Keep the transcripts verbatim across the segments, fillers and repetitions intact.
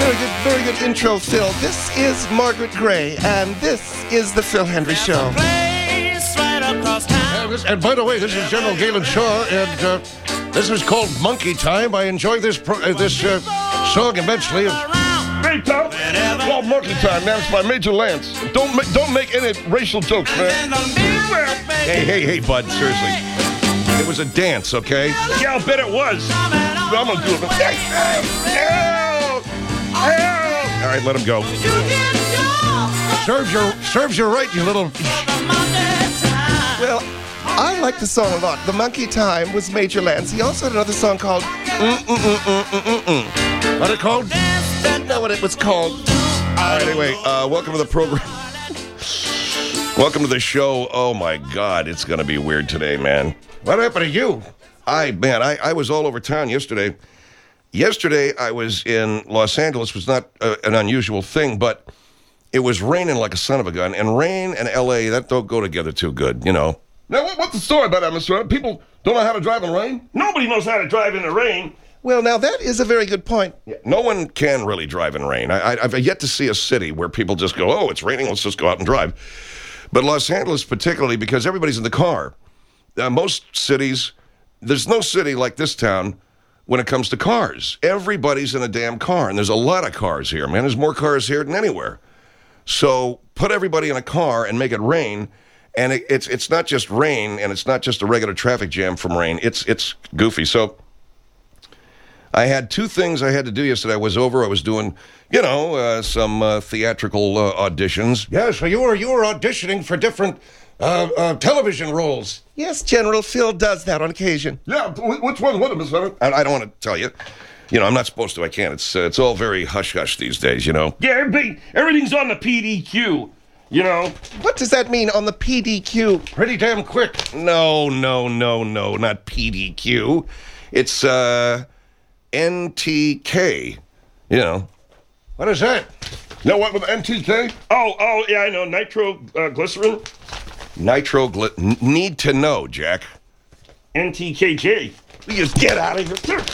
Very good, very good intro, Phil. This is Margaret Gray, and this is the Phil Hendry Show. And, this, and by the way, this is General Galen Shaw, and uh, this is called Monkey Time. I enjoy this pro- uh, this uh, song immensely. Hey, Tom. It's called Monkey Time, man. It's by Major Lance. Don't make, don't make any racial jokes, man. Hey, hey, hey, bud, seriously. It was a dance, okay? Yeah, I'll bet it was. I'm gonna do it. Hey, hey, hey. All right, let him go. Serves your, serves you right, you little... Well, I like the song a lot. The Monkey Time was Major Lance. He also had another song called Mm-mm-mm-mm-mm-mm. What it called? Didn't know what it was called. All right, anyway, uh, welcome to the program. Welcome to the show. Oh, my God, it's going to be weird today, man. What happened to you? I, man, I, I was all over town yesterday. Yesterday, I was in Los Angeles. It was not uh, an unusual thing, but it was raining like a son of a gun. And rain and L A, that don't go together too good, you know. Now, what, what's the story about that, Mister Ed? People don't know how to drive in the rain? Nobody knows how to drive in the rain. Well, now that is a very good point. Yeah, no one can really drive in rain. I, I, I've yet to see a city where people just go, oh, it's raining, let's just go out and drive. But Los Angeles particularly, because everybody's in the car. Uh, most cities, there's no city like this town when it comes to cars. Everybody's in a damn car, and there's a lot of cars here, man. There's more cars here than anywhere. So put everybody in a car and make it rain, and it, it's it's not just rain, and it's not just a regular traffic jam from rain. It's it's goofy. So I had two things I had to do yesterday. I was over. I was doing, you know, uh, some uh, theatrical uh, auditions. Yeah, so you were you were auditioning for different uh, uh, television roles. Yes, General Phil does that on occasion. Yeah, wh- which one was it, Mister Ed? I, I don't want to tell you. You know, I'm not supposed to. I can't. It's uh, it's all very hush-hush these days, you know. Yeah, everybody, everything's on the P D Q, you know. What does that mean on the P D Q? Pretty damn quick. No, no, no, no, not P D Q. It's uh, N T K. You know. What is that? Now what with N T K? Oh, oh, yeah, I know. Nitroglycerin. Nitrogly... N- need to know, Jack. N T K J. You just get out of here.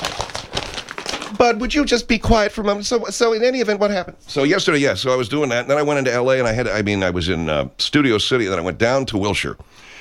Bud, would you just be quiet for a moment? So, so in any event, what happened? So yesterday, yes, so I was doing that, and then I went into L A, and I had, I mean, I was in uh, Studio City, and then I went down to Wilshire.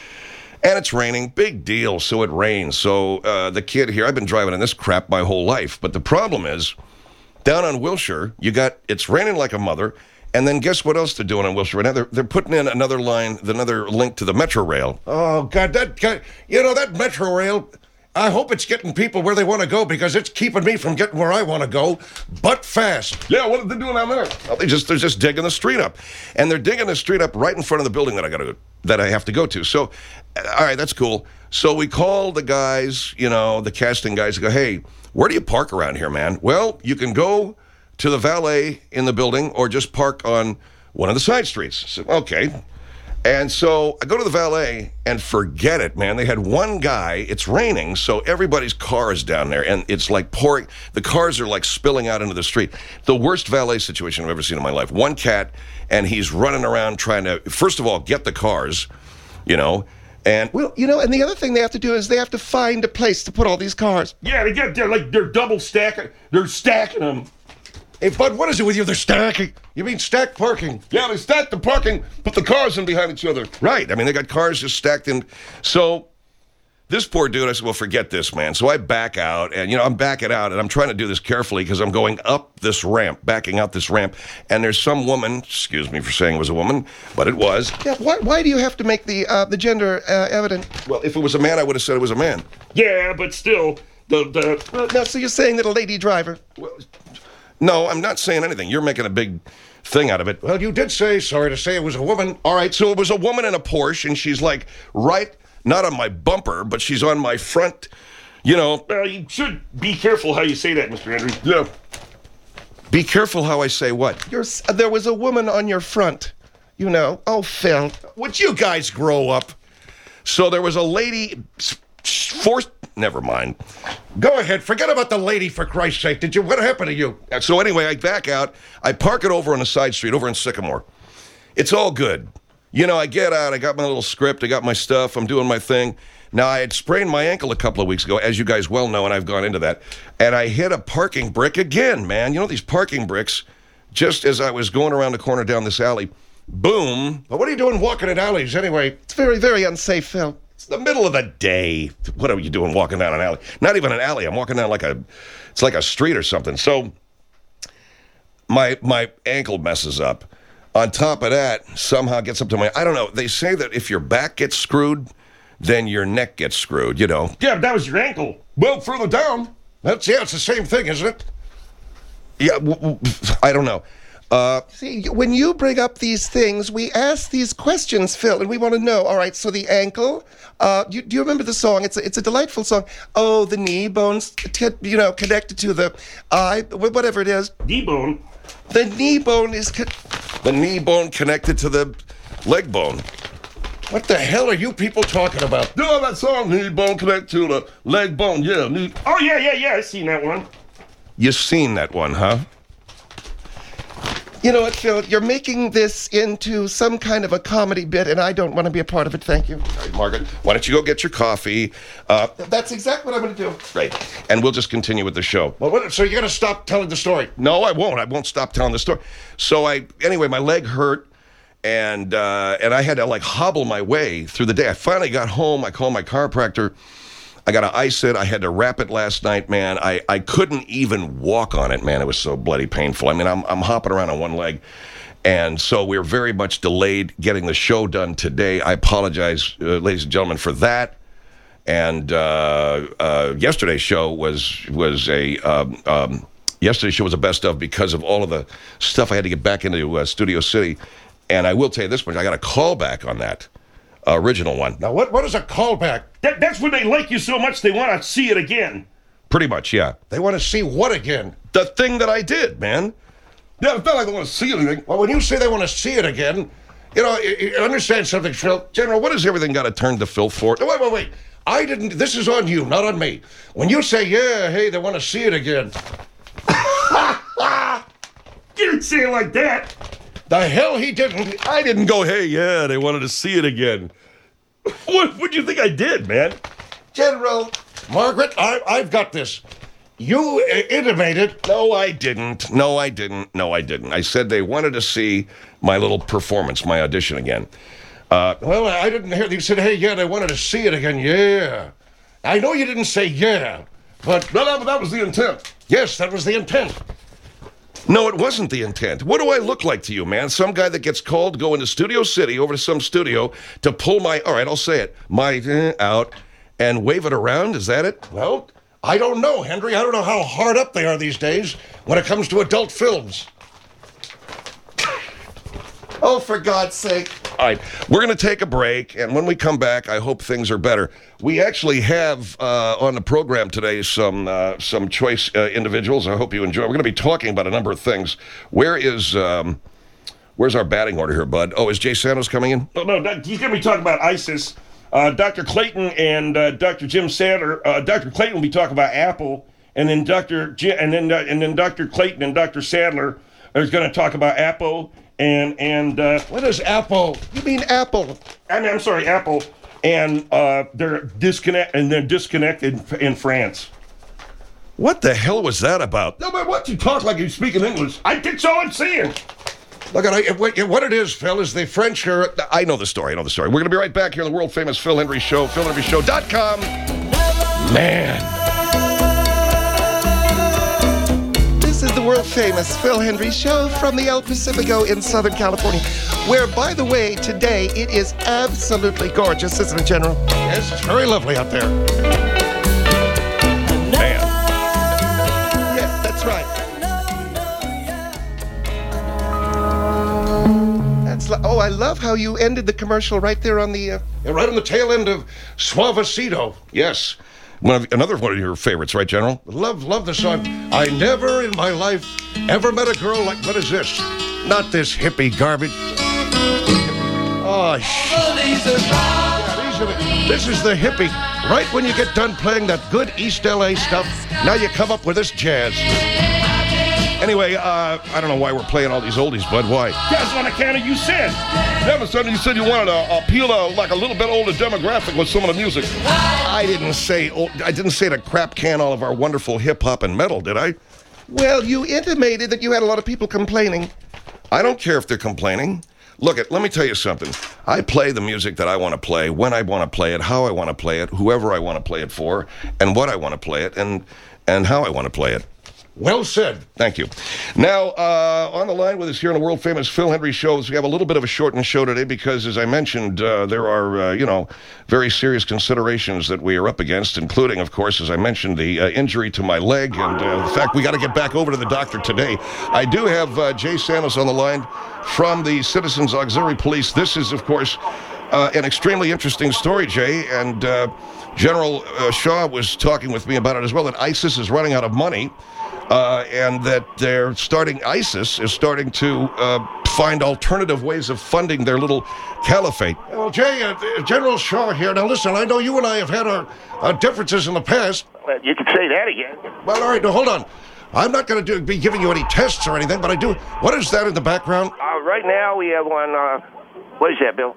And it's raining, big deal, so it rains. So uh, the kid here, I've been driving in this crap my whole life, but the problem is, down on Wilshire, you got, it's raining like a mother, and then guess what else they're doing on Wilshire? Now they're, they're putting in another line, another link to the Metro Rail. Oh, God, that, God, you know, that Metro Rail... I hope it's getting people where they want to go because it's keeping me from getting where I want to go, but fast. Yeah, what are they doing down there? Well, they just they're just digging the street up, and they're digging the street up right in front of the building that I got to that I have to go to. So, all right, that's cool. So we call the guys, you know, the casting guys, and go, hey, where do you park around here, man? Well, you can go to the valet in the building or just park on one of the side streets. I said, okay. And so I go to the valet and forget it, man. They had one guy. It's raining, so everybody's car is down there, and it's like pouring. The cars are like spilling out into the street. The worst valet situation I've ever seen in my life. One cat, and he's running around trying to, first of all, get the cars, you know, and... Well, you know, and the other thing they have to do is they have to find a place to put all these cars. Yeah, they get, they're like, they're double stacking, they're stacking them. Hey, Bud, what is it with you? They're stacking. You mean stacked parking? Yeah, they stacked the parking, put the cars in behind each other. Right. I mean, they got cars just stacked in. So this poor dude, I said, well, forget this, man. So I back out, and, you know, I'm backing out, and I'm trying to do this carefully because I'm going up this ramp, backing out this ramp, and there's some woman, excuse me for saying it was a woman, but it was. Yeah, why, why do you have to make the uh, the gender uh, evident? Well, if it was a man, I would have said it was a man. Yeah, but still, the... the uh, now, so you're saying that a lady driver... Well, no, I'm not saying anything. You're making a big thing out of it. Well, you did say, sorry to say, it was a woman. All right, so it was a woman in a Porsche, and she's like right, not on my bumper, but she's on my front, you know. Well, you should be careful how you say that, Mister Andrews. Yeah. Be careful how I say what? You're, there was a woman on your front, you know. Oh, Phil. Would you guys grow up? So there was a lady... Forced, never mind. Go ahead, forget about the lady, for Christ's sake. Did you, what happened to you? So anyway, I back out, I park it over on a side street, over in Sycamore. It's all good. You know, I get out, I got my little script, I got my stuff, I'm doing my thing. Now, I had sprained my ankle a couple of weeks ago, as you guys well know, and I've gone into that. And I hit a parking brick again, man. You know these parking bricks, just as I was going around the corner down this alley, boom. But what are you doing walking in alleys anyway? It's very, very unsafe, Phil. It's the middle of the day. What are you doing walking down an alley? Not even an alley. I'm walking down like a, it's like a street or something. So my my ankle messes up. On top of that, somehow gets up to my, I don't know. They say that if your back gets screwed, then your neck gets screwed, you know. Yeah, that was your ankle. Well, further down. That's, yeah, it's the same thing, isn't it? Yeah, w- w- I don't know. Uh, See, when you bring up these things, we ask these questions, Phil, and we want to know. All right, so the ankle. Uh, do, you, do you remember the song? It's a, it's a delightful song. Oh, the knee bones, t- you know, connected to the eye, whatever it is. Knee bone. The knee bone is. Con- the knee bone connected to the leg bone. what the hell are you people talking about? You know that song, knee bone connect to the leg bone. Yeah. Knee. Oh, yeah, yeah, yeah. I seen that one. You seen that one, huh? You know what, Phil? You're making this into some kind of a comedy bit, and I don't want to be a part of it. Thank you. All right, Margaret, why don't you go get your coffee? Uh, That's exactly what I'm going to do. right. And we'll just continue with the show. Well, what, so you're going to stop telling the story? No, I won't. I won't stop telling the story. So I, anyway, my leg hurt, and uh, and I had to like hobble my way through the day. I finally got home. I called my chiropractor. I got to ice it. I had to wrap it last night, man. I, I couldn't even walk on it, man. It was so bloody painful. I mean, I'm I'm hopping around on one leg. And so we're very much delayed getting the show done today. I apologize, uh, ladies and gentlemen, for that. And uh, uh, yesterday's show was was a um, um, yesterday's show was a best of because of all of the stuff I had to get back into uh, Studio City. And I will tell you this much: I got a call back on that uh, original one. Now, what what is a callback? That, that's when they like you so much they want to see it again. Pretty much, yeah. They want to see what again? The thing that I did, man. Yeah, it's not like they want to see anything. Well, when you say they want to see it again, you know, you, you understand something, Phil. General, what has everything got to turn to Phil for? Wait, wait, wait. I didn't. This is on you, not on me. When you say, yeah, hey, they want to see it again. You didn't say it like that. The hell he didn't. I didn't go, hey, yeah, they wanted to see it again. What would you think I did, man? General, Margaret, I, I've got this. You uh, intimated. No, I didn't. No, I didn't. No, I didn't. I said they wanted to see my little performance, my audition again. Uh, Well, I didn't hear you said, hey, yeah, they wanted to see it again. Yeah. I know you didn't say yeah, but No, that, that was the intent. yes, that was the intent. no, it wasn't the intent. What do I look like to you, man? Some guy that gets called to go into Studio City, over to some studio, to pull my, all right, I'll say it, my eh, out and wave it around? Is that it? Well, I don't know, Henry. I don't know how hard up they are these days when it comes to adult films. Oh, for God's sake. All right, we're going to take a break, and when we come back, I hope things are better. We actually have uh, on the program today some uh, some choice uh, individuals. I hope you enjoy. We're going to be talking about a number of things. Where is um, where's our batting order here, bud? Oh, is Jay Santos coming in? No, no, that, he's going to be talking about ISIS. Uh, Doctor Clayton and uh, Doctor Jim Sadler. Uh, Doctor Clayton will be talking about Apple, and then Doctor J- and then uh, and then Doctor Clayton and Doctor Sadler are going to talk about Apple and and uh, What is Apple? You mean Apple? I mean, I'm sorry, Apple, and uh, they're disconnect and they're disconnected in France. What the hell was that about? No, but what you talk like you speak in English? I that's all I'm saying. Look, at I, what, what it is, Phil, is the French are... I know the story. I know the story. We're going to be right back here on the world famous Phil Hendry Show, phil hendry show dot com. Man. This is the world-famous Phil Hendry Show from the El Pacifico in Southern California, where, by the way, today it is absolutely gorgeous, isn't it, General? Yes, it's very lovely out there. Man. Yes, that's right. That's lo- oh, I love how you ended the commercial right there on the... Uh, Yeah, right on the tail end of Suavecito. Yes. One of, another one of your favorites, right, General? love, love the song. I never in my life ever met a girl like... What is this? Not this hippie garbage. Oh, sh- yeah, these are the- This is the hippie. Right when you get done playing that good East L A stuff, now you come up with this jazz. Anyway, uh, I don't know why we're playing all these oldies, bud. Why? That's on account of you said. Never said you said you wanted to appeal to like a little bit older demographic with some of the music. I didn't say old, I didn't say to crap can all of our wonderful hip hop and metal, did I? Well, you intimated that you had a lot of people complaining. I don't care if they're complaining. Look, it. Let me tell you something. I play the music that I want to play, when I want to play it, how I want to play it, whoever I want to play it for, and what I want to play it, and and how I want to play it. Well said. Thank you. Now, uh, on the line with us here on the world-famous Phil Hendrie Show, we have a little bit of a shortened show today because, as I mentioned, uh, there are, uh, you know, very serious considerations that we are up against, including, of course, as I mentioned, the uh, injury to my leg and uh, the fact we got to get back over to the doctor today. I do have uh, Jay Santos on the line from the Citizens Auxiliary Police. This is, of course, uh, an extremely interesting story, Jay, and uh, General uh, Shaw was talking with me about it as well, that ISIS is running out of money. Uh, and that they're starting, ISIS is starting to uh, find alternative ways of funding their little caliphate. Well, Jay, uh, General Shaw here. Now, listen, I know you and I have had our, our differences in the past. Well, you could say that again. Well, all right, now, hold on. I'm not going to be giving you any tests or anything, but I do. What is that in the background? Uh, right now, we have one, uh, what is that, Bill?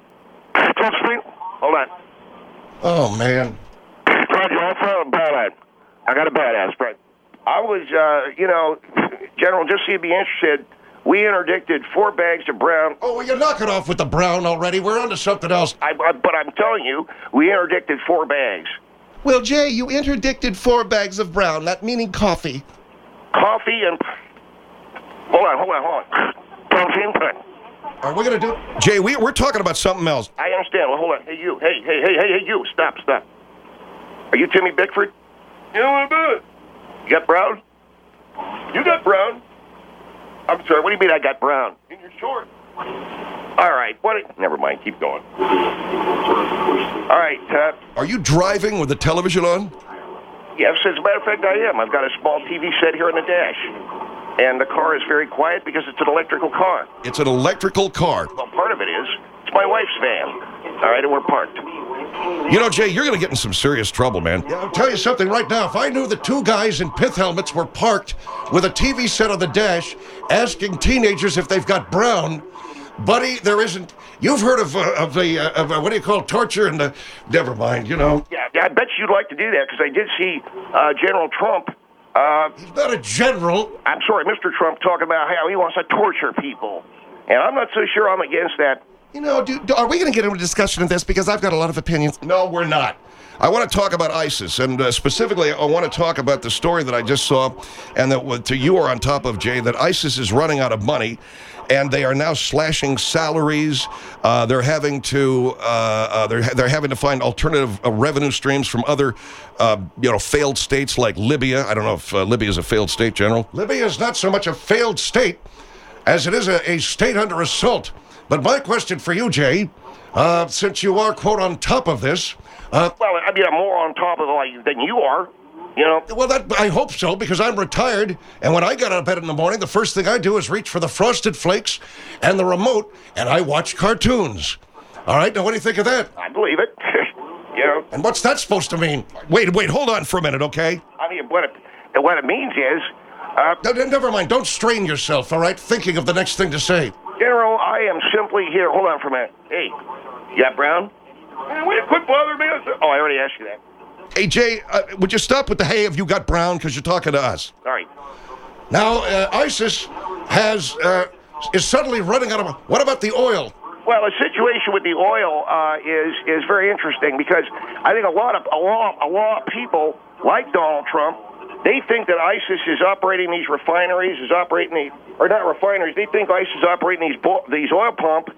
Hold on. Oh, man. Roger, also a badass. I got a badass, Fred. I was, uh, you know, General, just so you'd be interested, we interdicted four bags of brown. Oh, well, you knock it off with the brown already. We're on to something else. I, I, but I'm telling you, we interdicted four bags. Well, Jay, you interdicted four bags of brown, that meaning coffee. Coffee and... Hold on, hold on, hold on. Coffee and pudding. Are we going to do... Jay, we, we're talking about something else. I understand. Well, hold on. Hey, you. Hey, hey, hey, hey, hey, you. Stop, stop. Are you Timmy Bickford? You know what about it? You got brown? You got brown? I'm sorry, what do you mean I got brown? In your short. All right, what? Never mind, keep going. All right, uh... Are you driving with the television on? Yes, as a matter of fact, I am. I've got a small T V set here on the dash. And the car is very quiet because it's an electrical car. It's an electrical car. Well, part of it is. It's my wife's van. All right, and we're parked. You know, Jay, you're going to get in some serious trouble, man. Yeah, I'll tell you something right now. If I knew that two guys in pith helmets were parked with a T V set on the dash asking teenagers if they've got brown, buddy, there isn't... You've heard of, uh, of the, uh, of, uh, what do you call it, torture and the... Never mind, you know. Yeah, yeah I bet you'd like to do that because I did see uh, General Trump... Uh, He's not a general. I'm sorry, Mister Trump talking about how he wants to torture people. And I'm not so sure I'm against that. You know, do, do, are we going to get into a discussion of this? Because I've got a lot of opinions. No, we're not. I want to talk about ISIS, and uh, specifically, I want to talk about the story that I just saw, and that to you are on top of, Jay, that ISIS is running out of money, and they are now slashing salaries. Uh, they're having to uh, uh, they're they're having to find alternative uh, revenue streams from other uh, you know failed states like Libya. I don't know if uh, Libya is a failed state, General. Libya is not so much a failed state as it is a, a state under assault. But my question for you, Jay, uh, since you are, quote, on top of this... Uh, well, I mean, I'm more on top of it like, than you are, you know? Well, that I hope so, because I'm retired, and when I get out of bed in the morning, the first thing I do is reach for the Frosted Flakes and the remote, and I watch cartoons. All right, now what do you think of that? I believe it. You know? And what's that supposed to mean? Wait, wait, hold on for a minute, okay? I mean, what it, what it means is... Uh, no, never mind, don't strain yourself, all right, thinking of the next thing to say. General, I am simply here. Hold on for a minute. Hey, you got brown? Man, will you quit bothering me? Oh, I already asked you that. Hey, Jay, uh, would you stop with the, hey, have you got brown? Because you're talking to us. All right. Now, uh, ISIS has, uh, is suddenly running out of... What about the oil? Well, the situation with the oil uh, is is very interesting because I think a lot of a lot, a lot of people like Donald Trump, they think that ISIS is operating these refineries, is operating the, or not refineries, they think ISIS is operating these bo- these oil pump,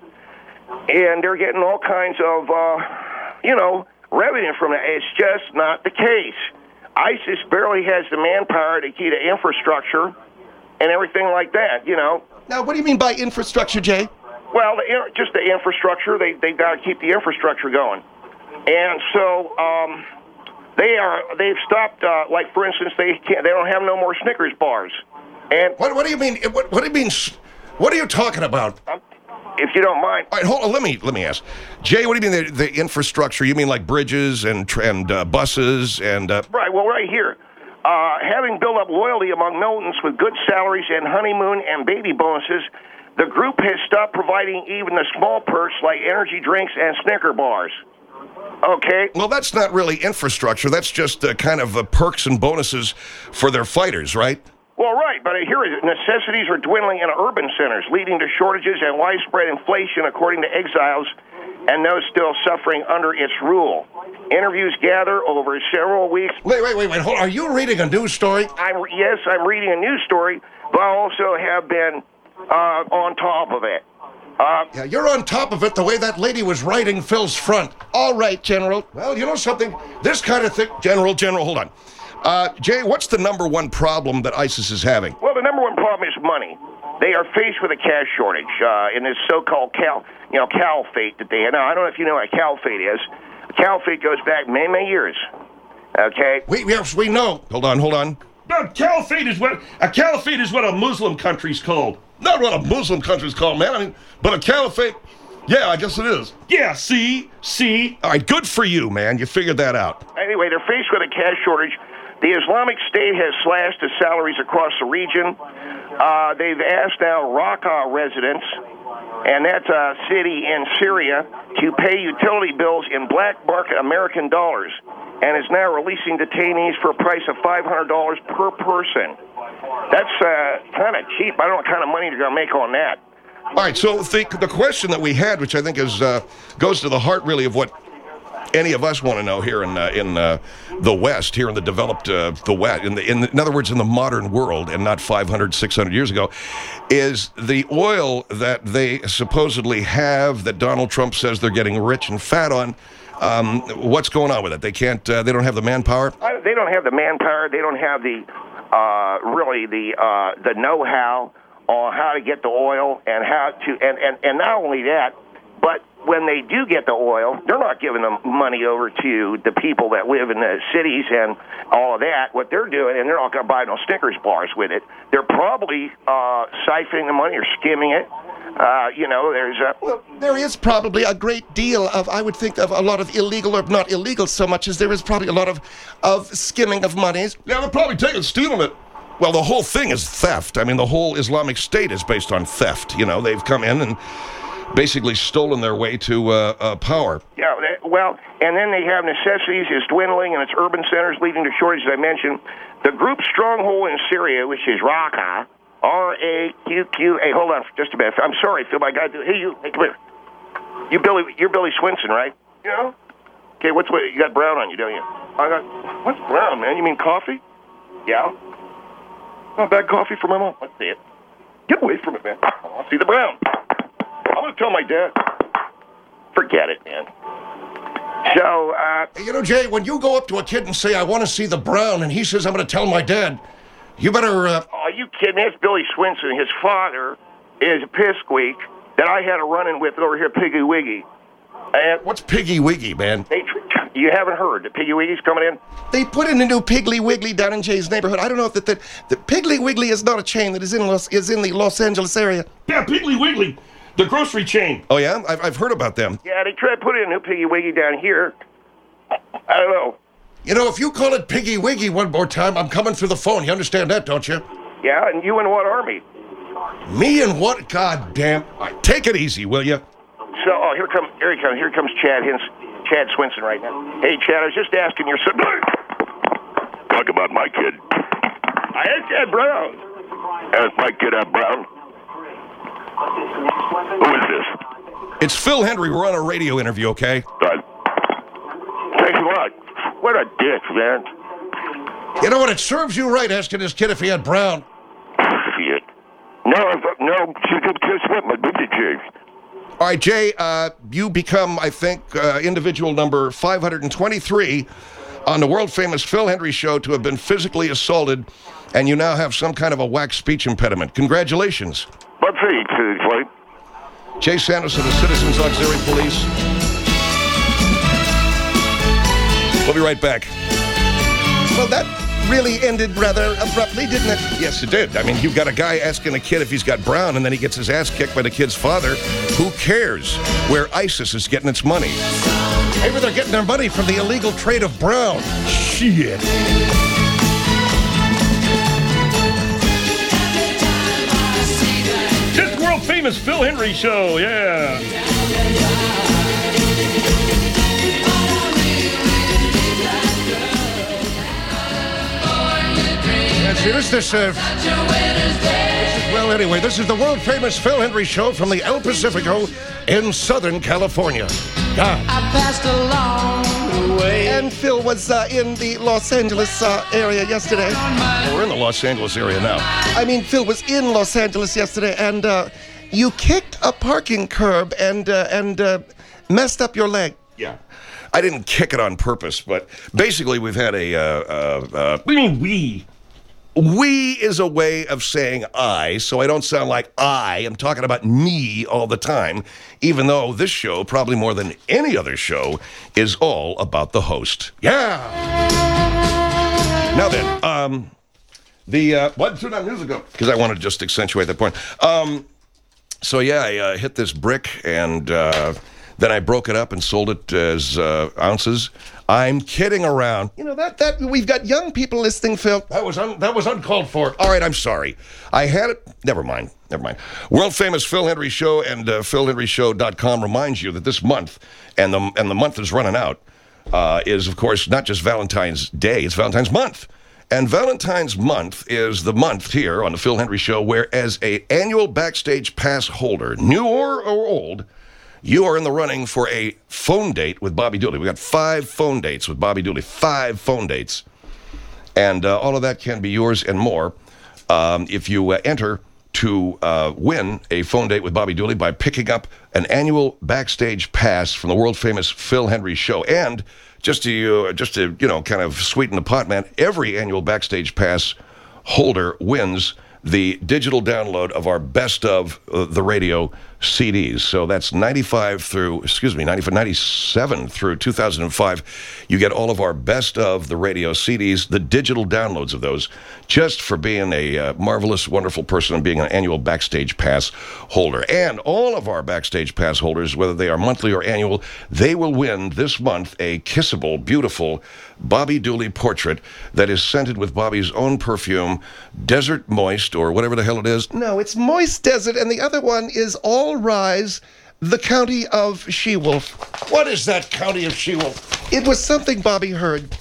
and they're getting all kinds of, uh, you know, revenue from it. It's just not the case. ISIS barely has the manpower to keep the infrastructure and everything like that, you know. Now, what do you mean by infrastructure, Jay? Well, the, just the infrastructure, they, they've got to keep the infrastructure going. And so... Um, They are. They've stopped. Uh, like for instance, they can't. They don't have no more Snickers bars. And what? What do you mean? What, what do you mean? What are you talking about? Um, if you don't mind. All right, hold on. Let me let me ask, Jay. What do you mean the, the infrastructure? You mean like bridges and and uh, buses and? Uh... Right. Well, right here, Uh, having built up loyalty among militants with good salaries and honeymoon and baby bonuses, the group has stopped providing even the small perks like energy drinks and Snicker bars. Okay? Well, that's not really infrastructure. That's just uh, kind of uh, perks and bonuses for their fighters, right? Well, right, but here is it. Necessities are dwindling in urban centers, leading to shortages and widespread inflation, according to exiles and those still suffering under its rule. Interviews gather over several weeks. Wait, wait, wait, wait. Hold, are you reading a news story? I'm, yes, I'm reading a news story, but I also have been uh, on top of it. Uh, Yeah, you're on top of it the way that lady was riding Phil's front. All right, General. Well, you know something? This kind of thing... General, General, hold on. Uh, Jay, what's the number one problem that ISIS is having? well, the number one problem is money. They are faced with a cash shortage uh, in this so-called cal, you know, caliphate that they have. Now, I don't know if you know what a caliphate is. A caliphate goes back many, many years. Okay? We, yes, we know. Hold on, hold on. No, caliphate is what a caliphate is what a Muslim country's called. Not what a Muslim country's called, man. I mean, but a caliphate, yeah, I guess it is. Yeah, see, see. All right, good for you, man. You figured that out. Anyway, they're faced with a cash shortage. The Islamic State has slashed the salaries across the region. Uh, they've asked now Raqqa residents, and that's a city in Syria, to pay utility bills in black market American dollars, and is now releasing detainees for a price of five hundred dollars per person. That's uh, kind of cheap. I don't know what kind of money they're going to make on that. All right, so the, the question that we had, which I think is uh, goes to the heart really of what any of us want to know here in uh, in uh, the West, here in the developed uh, the West, in the, in the, in other words, in the modern world, and not five hundred, six hundred years ago, is the oil that they supposedly have that Donald Trump says they're getting rich and fat on. Um, what's going on with it? They can't. Uh, they don't have the manpower. I, they don't have the manpower. They don't have the uh, really the uh, the know-how on how to get the oil and how to and, and, and not only that, but when they do get the oil, they're not giving them money over to the people that live in the cities and all of that. What they're doing, and they're not going to buy no Snickers bars with it. They're probably uh, siphoning the money or skimming it. Uh, you know, there's a... Well, there is probably a great deal of, I would think, of a lot of illegal, or not illegal so much as there is probably a lot of, of skimming of monies. Yeah, they're probably taking stealing it. Well, the whole thing is theft. I mean, the whole Islamic State is based on theft. You know, they've come in and basically stolen their way to uh, uh, power. Yeah, they, well, and then they have necessities is dwindling in its urban centers, leading to shortages, I mentioned. The group's stronghold in Syria, which is Raqqa, R A Q Q A. Hold on for just a minute. I'm sorry, Phil, I got to do... Hey, you, hey, come here. You Billy, you're Billy Swinson, right? Yeah. Okay, what's what? You got brown on you, don't you? I got... What's brown, man? You mean coffee? Yeah. Not bad coffee for my mom. Let's see it. Get away from it, man. I want to see the brown. I'm going to tell my dad. Forget it, man. So, uh... You know, Jay, when you go up to a kid and say, I want to see the brown, and he says, I'm going to tell my dad, you better... Uh... Oh, you kidding me? That's Billy Swinson. His father is a pissqueak that I had a run-in with over here at Piggy Wiggy. And What's Piggy Wiggy, man? they, you haven't heard that Piggy Wiggy's coming in? They put in a new Piggly Wiggly down in Jay's neighborhood. I don't know if that, that the Piggly Wiggly is not a chain that is in Los, is in the Los Angeles area. Yeah, Piggly Wiggly, the grocery chain. Oh, yeah? I've, I've heard about them. Yeah, they tried to put in a new Piggy Wiggy down here. I don't know. You know, if you call it Piggy Wiggy one more time, I'm coming through the phone. You understand that, don't you? Yeah, and you in what army? Me and what? God damn. All right, take it easy, will you? So, oh, here comes, here he comes, here comes Chad Hins, Chad Swinson right now. Hey, Chad, I was just asking your son. Talk about my kid. I had Chad Brown. Ask my kid out, Brown. Who is this? It's Phil Hendry. We're on a radio interview, okay? Uh, Thanks a lot. What a dick, man. You know what? It serves you right asking this kid if he had brown. Shit. No, no, she could kiss what my booty cheeks. All right, Jay, uh, you become, I think, uh, individual number five hundred twenty-three on the world-famous Phil Hendry Show to have been physically assaulted, and you now have some kind of a whack speech impediment. Congratulations. But see, seriously. Jay Santos of the Citizens Auxiliary Police. We'll be right back. Well, that really ended rather abruptly, didn't it? Yes, it did. I mean, you've got a guy asking a kid if he's got brown, and then he gets his ass kicked by the kid's father. Who cares where ISIS is getting its money? Maybe they're getting their money from the illegal trade of brown. Shit. world-famous Phil Henry Show. Yeah. See, this, this, uh, this is, well, anyway, this is the world-famous Phil Henry Show from the El Pacifico in Southern California. Yeah. I passed along the way. And Phil was uh, in the Los Angeles uh, area yesterday. Well, we're in the Los Angeles area now. I mean, Phil was in Los Angeles yesterday, and uh, you kicked a parking curb and uh, and uh, messed up your leg. Yeah. I didn't kick it on purpose, but basically we've had a... Uh, uh, uh, What do you mean we? we is a way of saying I, so I don't sound like I am talking about me all the time, even though this show, probably more than any other show, is all about the host. Yeah. Now then, um, the, uh, what, turn that music up? Because I want to just accentuate that point. Um, so yeah, I uh, hit this brick, and uh, then I broke it up and sold it as uh, ounces. I'm kidding around. You know, that, that we've got young people listening, Phil. That was un, that was uncalled for. All right, I'm sorry. I had it. Never mind. Never mind. World famous Phil Henry Show and uh, Phil Henry Show dot com reminds you that this month, and the and the month is running out, uh, is of course not just Valentine's Day. It's Valentine's Month, and Valentine's Month is the month here on the Phil Henry Show where, as a annual backstage pass holder, new or, or old, you are in the running for a phone date with Bobby Dooley. We got five phone dates with Bobby Dooley. Five phone dates. And uh, all of that can be yours and more um, if you uh, enter to uh, win a phone date with Bobby Dooley by picking up an annual backstage pass from the world-famous Phil Henry Show. And just to, uh, just to you know, kind of sweeten the pot, man, every annual backstage pass holder wins the digital download of our best of uh, the radio C Ds. So that's ninety-five through, excuse me, ninety-five, ninety-seven through two thousand five. You get all of our best of the radio C Ds, the digital downloads of those, just for being a uh, marvelous, wonderful person and being an annual Backstage Pass holder. And all of our Backstage Pass holders, whether they are monthly or annual, they will win this month a kissable, beautiful Bobby Dooley portrait that is scented with Bobby's own perfume, Desert Moist, or whatever the hell it is. No, it's Moist Desert, and the other one is All Rise, the County of She-Wolf. What is that County of She-Wolf? It was something Bobby heard.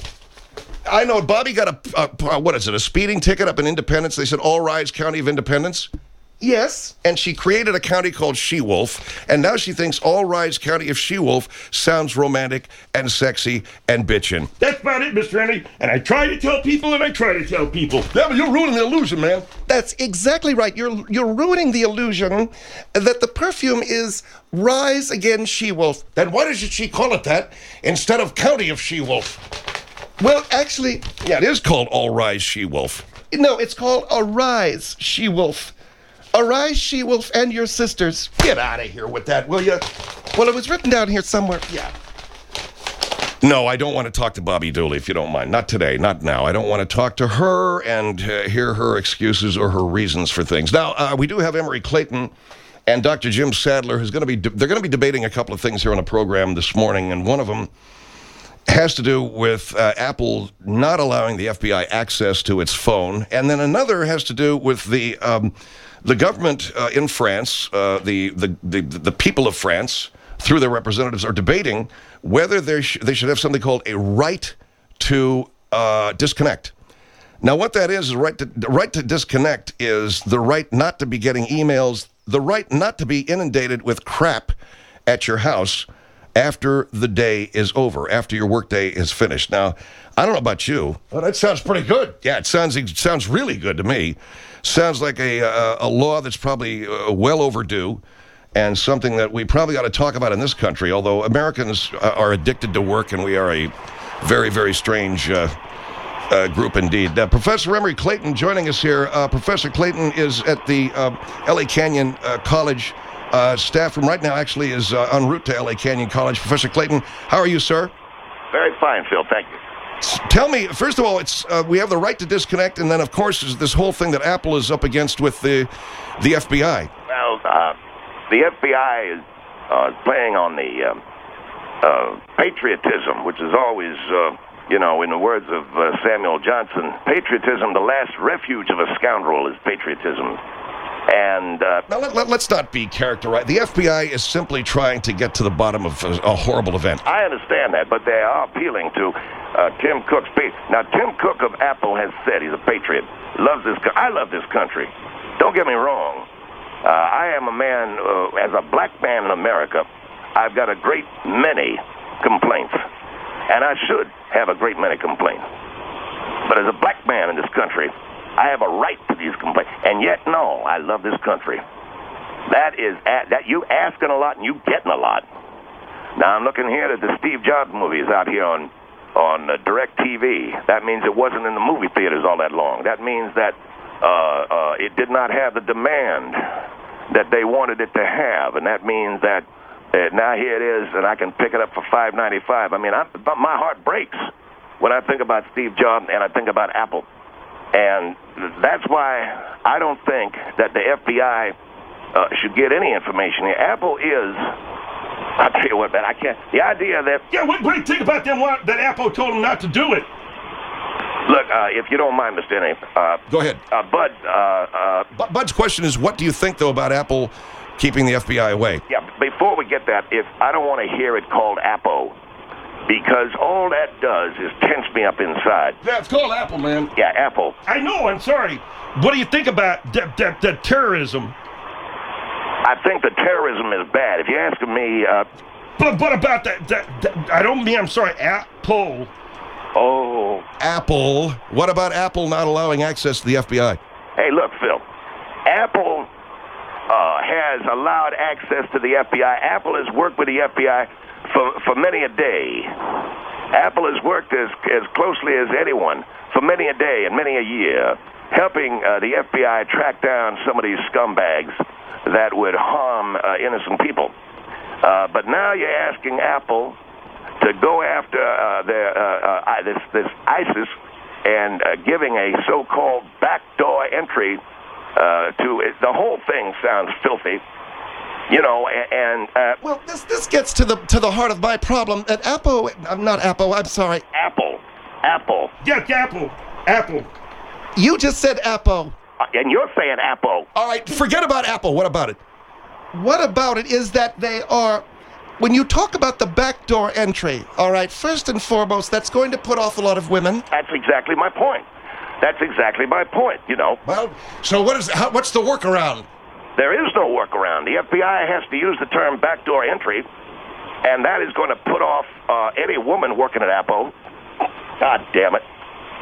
I know Bobby got a, a, what is it, a speeding ticket up in Independence. They said All Rise, County of Independence. Yes. And she created a county called She-Wolf, and now she thinks All Rise, County of She-Wolf sounds romantic and sexy and bitchin'. That's about it, Mister Henry. And I try to tell people, and I try to tell people. Yeah, but you're ruining the illusion, man. That's exactly right. You're you're ruining the illusion that the perfume is Rise Against She-Wolf. Then why doesn't she call it that instead of County of She-Wolf? Well, actually, Yeah, it is called All Rise, She-Wolf. no, it's called Arise, She-Wolf. Arise, She-Wolf, and your sisters. Get out of here with that, will you? Well, it was written down here somewhere. Yeah. No, I don't want to talk to Bobby Dooley, if you don't mind. Not today, not now. I don't want to talk to her and uh, hear her excuses or her reasons for things. Now, uh, we do have Emory Clayton and Doctor Jim Sadler, who's going to be, de- they're going to be debating a couple of things here on the program this morning, and one of them has to do with uh, Apple not allowing the F B I access to its phone, and then another has to do with the um, the government uh, in France, uh, the, the the the people of France, through their representatives, are debating whether they sh- they should have something called a right to uh, disconnect. Now, what that is, is right to, the right to disconnect is the right not to be getting emails, the right not to be inundated with crap at your house after the day is over, after your workday is finished. Now, I don't know about you. Well, that sounds pretty good. Yeah, it sounds it sounds really good to me. Sounds like a a, a law that's probably uh, well overdue, and something that we probably ought to talk about in this country. Although Americans are addicted to work, and we are a very very strange uh, uh, group indeed. Uh, Professor Emory Clayton joining us here. Uh, Professor Clayton is at the uh, L A Canyon uh, College. Uh, staff room right now actually is uh, en route to L A Canyon College. Professor Clayton, how are you, sir? Very fine, Phil. Thank you. S- Tell me, first of all, it's uh, we have the right to disconnect, and then, of course, is this whole thing that Apple is up against with the the F B I. Well, uh, the F B I is uh, playing on the um, uh, patriotism, which is always, uh, you know, in the words of uh, Samuel Johnson, patriotism, the last refuge of a scoundrel is patriotism. And uh, Now, let, let, let's not be characterized. The F B I is simply trying to get to the bottom of a, a horrible event. I understand that, but they are appealing to uh, Tim Cook's speech. Now, Tim Cook of Apple has said he's a patriot. Loves this. Co- I love this country. Don't get me wrong. Uh, I am a man, uh, as a black man in America, I've got a great many complaints. And I should have a great many complaints. But as a black man in this country, I have a right to these complaints. And yet, no, I love this country. That is, a- that you asking a lot and you getting a lot. Now, I'm looking here at the Steve Jobs movies out here on, on uh, DirecTV. That means it wasn't in the movie theaters all that long. That means that uh, uh, it did not have the demand that they wanted it to have. And that means that uh, now here it is, and I can pick it up for five ninety-five. I mean, I, but my heart breaks when I think about Steve Jobs and I think about Apple. And that's why I don't think that the F B I uh, should get any information here. Apple is, I'll tell you what, man, I can't, the idea that, Yeah, what, what do you think about them want, that Apple told them not to do it? look, uh, if you don't mind, Mister N A, uh, Go ahead. uh, Bud, uh, uh, Bu- Bud's question is, what do you think, though, about Apple keeping the F B I away? yeah, before we get that, if I don't want to hear it called Apple, because all that does is tense me up inside. Yeah, it's called Apple, man. Yeah, Apple. I know, I'm sorry. What do you think about that that that terrorism? I think the terrorism is bad. If you're asking me, uh, But what about that, that, that I don't mean, I'm sorry, Apple. oh, Apple. What about Apple not allowing access to the F B I? hey, look, Phil. Apple uh, has allowed access to the F B I. Apple has worked with the F B I for, for many a day. Apple has worked as, as closely as anyone for many a day and many a year, helping uh, the F B I track down some of these scumbags that would harm uh, innocent people. Uh, but now you're asking Apple to go after uh, their, uh, uh, this, this ISIS and uh, giving a so-called backdoor entry uh, to it. The whole thing sounds filthy, you know, a- and uh, Well, this this gets to the to the heart of my problem. At Apple, I'm not Apple. I'm sorry. Apple, Apple, Yeah, Apple. Apple. You just said Apple. uh, and you're saying Apple. All right, forget about Apple. What about it? What about it is that they are, when you talk about the backdoor entry, all right, first and foremost, that's going to put off a lot of women. That's exactly my point. That's exactly my point, you know. Well, so what is how, what's the workaround? There is no workaround. The F B I has to use the term backdoor entry, and that is going to put off uh, any woman working at Apple. God damn it.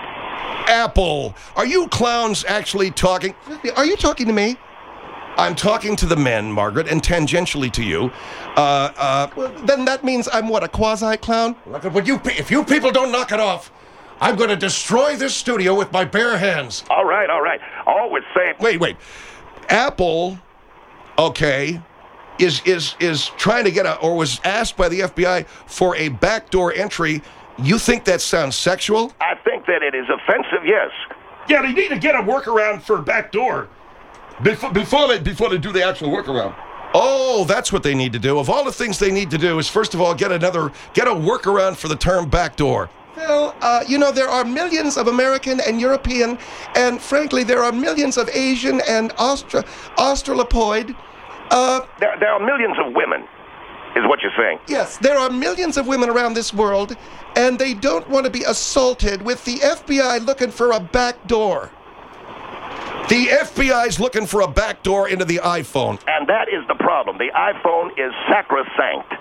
Apple. Are you clowns actually talking? Are you talking to me? I'm talking to the men, Margaret, and tangentially to you. Uh, uh, Well, then that means I'm what, a quasi-clown? Look at what you pe- if you people don't knock it off, I'm going to destroy this studio with my bare hands. All right, all right. All we're saying... wait, wait. Apple, okay, is is is trying to get a, or was asked by the F B I for a backdoor entry. You think that sounds sexual? I think that it is offensive, yes. Yeah, they need to get a workaround for backdoor before before they before they do the actual workaround. Oh, that's what they need to do. Of all the things they need to do is, first of all, get another, get a workaround for the term backdoor. Phil, uh, you know, there are millions of American and European, and frankly, there are millions of Asian and Austra- Australopoid. Uh, There, there are millions of women, is what you're saying. yes, there are millions of women around this world, and they don't want to be assaulted with the F B I looking for a back door. The F B I's looking for a backdoor into the iPhone. And that is the problem. The iPhone is sacrosanct.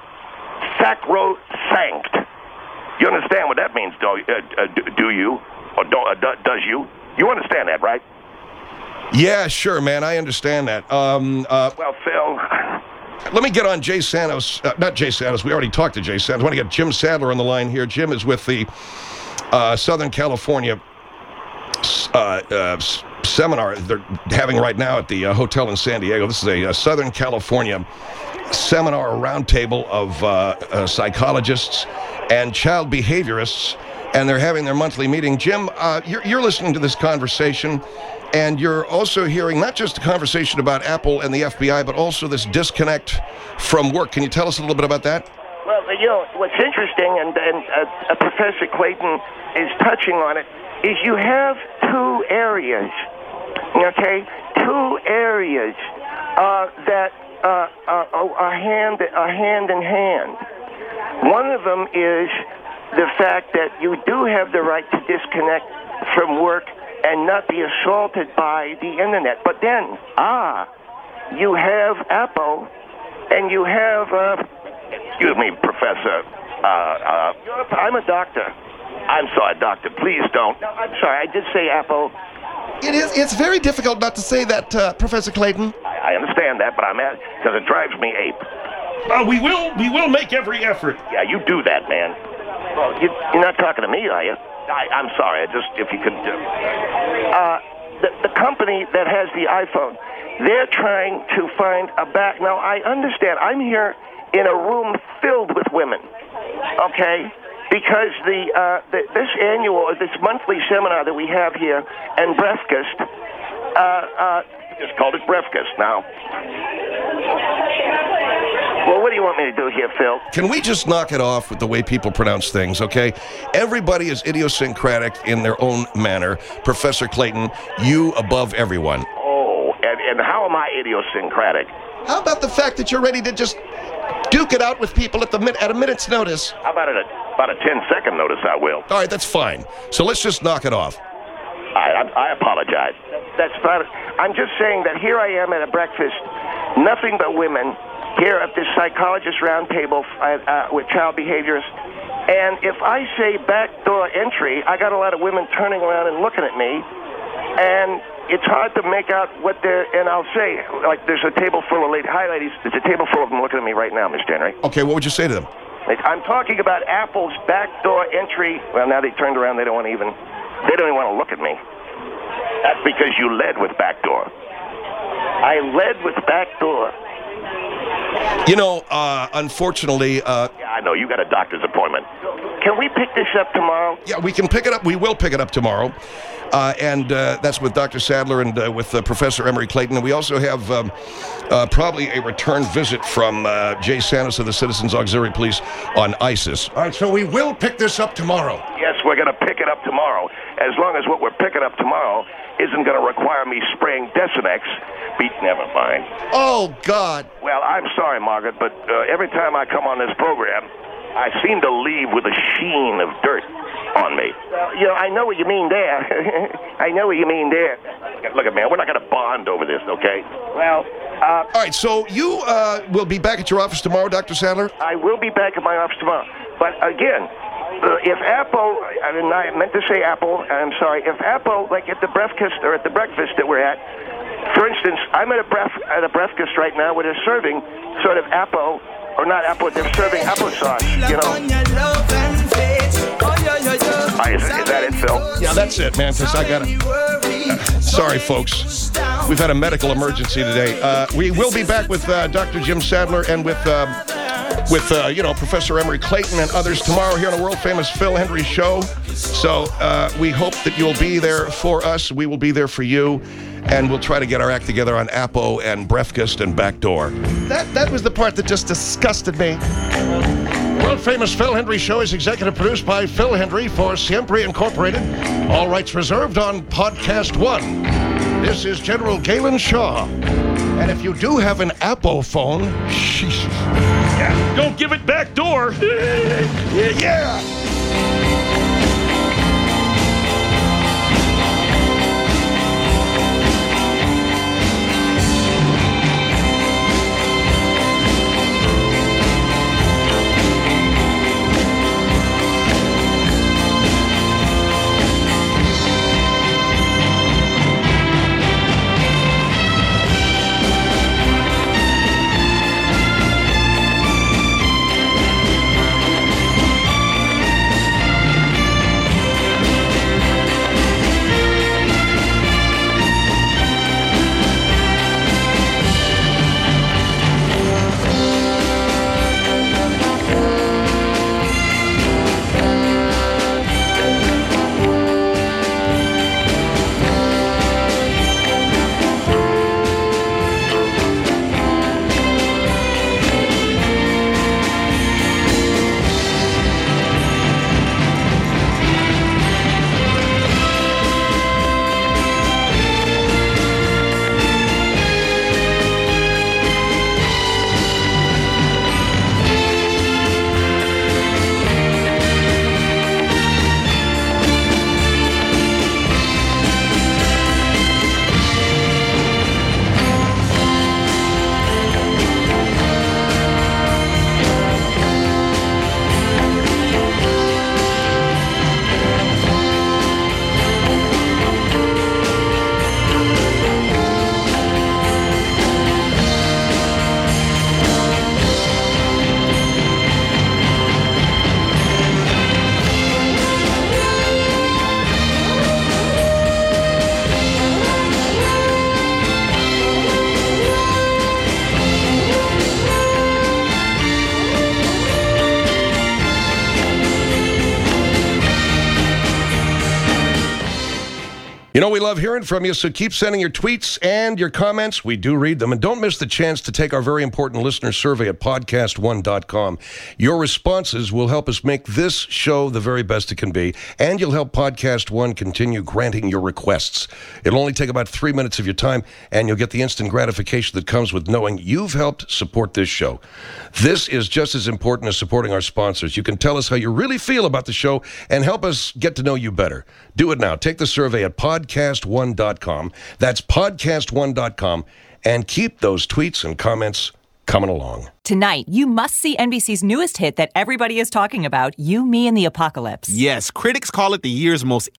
Sacrosanct. You understand what that means, do, uh, uh, do, do you? Or do, uh, do, does you? You understand that, right? Yeah, sure, man. I understand that. Um, uh, Well, Phil, let me get on Jay Santos. Uh, not Jay Santos. We already talked to Jay Santos. I want to get Jim Sadler on the line here. Jim is with the uh, Southern California uh, uh, s- seminar they're having right now at the uh, hotel in San Diego. This is a, a Southern California seminar, a roundtable of uh, uh, psychologists and child behaviorists, and they're having their monthly meeting. Jim, uh, you're, you're listening to this conversation, and you're also hearing not just a conversation about Apple and the F B I, but also this disconnect from work. Can you tell us a little bit about that? Well, you know, what's interesting, and, and uh, uh, Professor Clayton is touching on it, is you have two areas, okay? Two two areas uh, that uh, are, are hand are hand in hand. One of them is the fact that you do have the right to disconnect from work and not be assaulted by the internet. But then, ah, you have Apple, and you have. Uh, Excuse me, Professor. Uh, uh, I'm a doctor. I'm sorry, Doctor. Please don't. No, I'm sorry. I did say Apple. It is. It's very difficult not to say that, uh, Professor Clayton. I, I understand that, but I'm at because it drives me ape. Uh, we will we will make every effort. Yeah, you do that, man. Well, you, you're not talking to me, are you? I, I'm sorry. I just if you could. Uh, Uh, the, the company that has the iPhone, they're trying to find a back. Now, I understand. I'm here in a room filled with women, okay? Because the, uh, the this annual, this monthly seminar that we have here, and Breakfast, uh, uh, just called it Breakfast now. well, what do you want me to do here, Phil? Can we just knock it off with the way people pronounce things, okay? Everybody is idiosyncratic in their own manner. Professor Clayton, you above everyone. Oh, and, and how am I idiosyncratic? How about the fact that you're ready to just duke it out with people at the min- at a minute's notice? How about it at about a ten-second notice, I will. All right, that's fine. So let's just knock it off. I, I, I apologize. That's fine. I'm just saying that here I am at a breakfast, nothing but women, here at this psychologist roundtable uh, uh, with child behaviorists. And if I say backdoor entry, I got a lot of women turning around and looking at me, and it's hard to make out what they're, and I'll say, like, there's a table full of ladies. Hi, ladies. There's a table full of them looking at me right now, Mister Henry. Okay, what would you say to them? I'm talking about Apple's backdoor entry. Well, now they turned around. They don't want to even, they don't even want to look at me. That's because you led with backdoor. I led with backdoor. You know, uh, unfortunately, uh, Yeah, I know. You got a doctor's appointment. Can we pick this up tomorrow? yeah, we can pick it up. We will pick it up tomorrow. Uh, and uh, that's with Doctor Sadler and uh, with uh, Professor Emery Clayton. And we also have um, uh, probably a return visit from uh, Jay Santos of the Citizens Auxiliary Police on ISIS. All right, so we will pick this up tomorrow. Yes, we're going to pick it up tomorrow. As long as what we're picking up tomorrow isn't going to require me spraying Desinex. Be- Never mind. Oh, God. Well, I'm sorry, Margaret, but uh, every time I come on this program, I seem to leave with a sheen of dirt on me. Well, you know, I know what you mean there. I know what you mean there. Look at me. We're not going to bond over this, okay? Well, uh, All right, so you uh, will be back at your office tomorrow, Doctor Sadler? I will be back at my office tomorrow. But again, uh, if Apple, I mean, I meant to say Apple, I'm sorry, if Apple, like at the breakfast or at the breakfast that we're at, for instance, I'm at a bref, at a breakfast right now where they're serving sort of Apple, or not Apple, they're serving applesauce, you know? Uh, is, is that it, Phil? Yeah, that's it, man, because I got to... Uh, sorry, folks. We've had a medical emergency today. Uh, we will be back with uh, Doctor Jim Sadler and with, um, with uh, you know, Professor Emery Clayton and others tomorrow here on the world-famous Phil Hendrie Show. So uh, we hope that you'll be there for us. We will be there for you. And we'll try to get our act together on Appo and Breakfast and Backdoor. That that was the part that just disgusted me. World famous Phil Hendrie Show is executive produced by Phil Hendrie for Siempre Incorporated. All rights reserved on Podcast One. This is General Galen Shaw. And if you do have an Apple phone, sheesh. Yeah, don't give it back door. yeah. yeah. You know, we love hearing from you, so keep sending your tweets and your comments. We do read them. And don't miss the chance to take our very important listener survey at podcast one dot com. Your responses will help us make this show the very best it can be, and you'll help Podcast One continue granting your requests. It'll only take about three minutes of your time, and you'll get the instant gratification that comes with knowing you've helped support this show. This is just as important as supporting our sponsors. You can tell us how you really feel about the show and help us get to know you better. Do it now. Take the survey at podcast one dot com. That's podcast one dot com. And keep those tweets and comments coming along. Tonight, you must see N B C's newest hit that everybody is talking about, You, Me, and the Apocalypse. Yes, critics call it the year's most